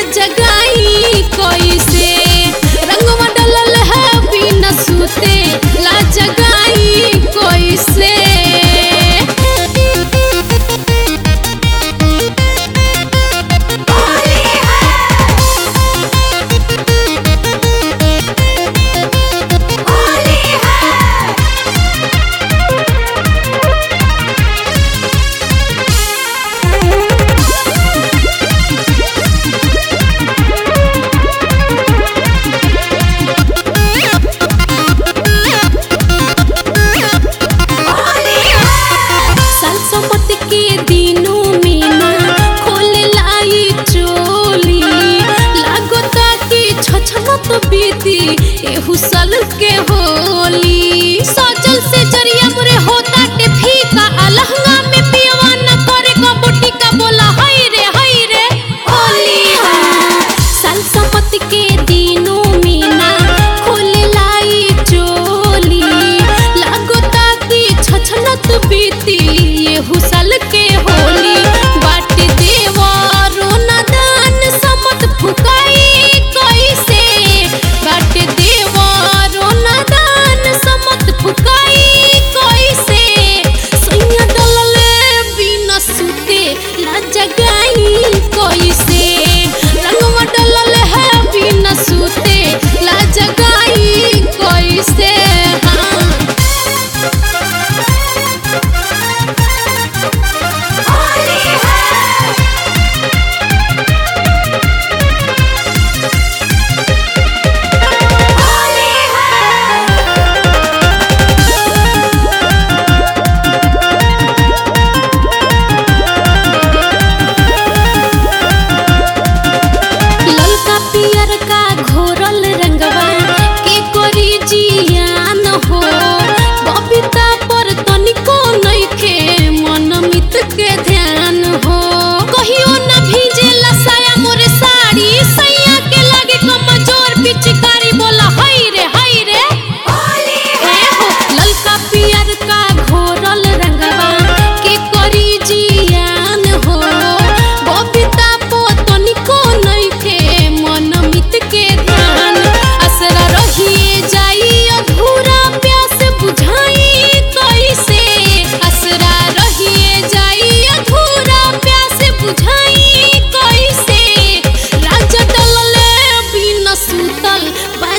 जगाई कैसे रंगवा डलल है बिना सूते ला जगाई कैसे। बीती एहू साल के होली सजल से जरिया मोरे होता टे फीका अलहंगा में पियवा न करे कबूटी का बोला हाय रे होली साल संपत्ति के दिनों में ना खोल लाई चोली लागोता की छछनत बीती एहू साल के होली बाट देवा रोना दान समत फुकाई कैसे बाट देवा रोना दान समत फुकाई कैसे सैया डलले बिना सूते ला जगाई कैसे रंगवा डलल है बिना सूते ला जगाई कैसे। घोरल रंगवा के कोरी जियान हो बबीता पर तनिको नइखे मनमित के ध्यान हो कहियो न भीजे लसाया मोरे साड़ी सैया के लागे कमजोर पिचकारी बोला हाय रे होली हो ललका पियर का घोरल रंगवा के कोरी जियान हो बबीता पर तनिको नइखे मनमित के ध्यान असरा रहिए जाई अधूरा प्यास बुझाई कैसे असरा रहिए जाई अधूरा प्यास बुझाई कैसे राजा डलले बिना सूतल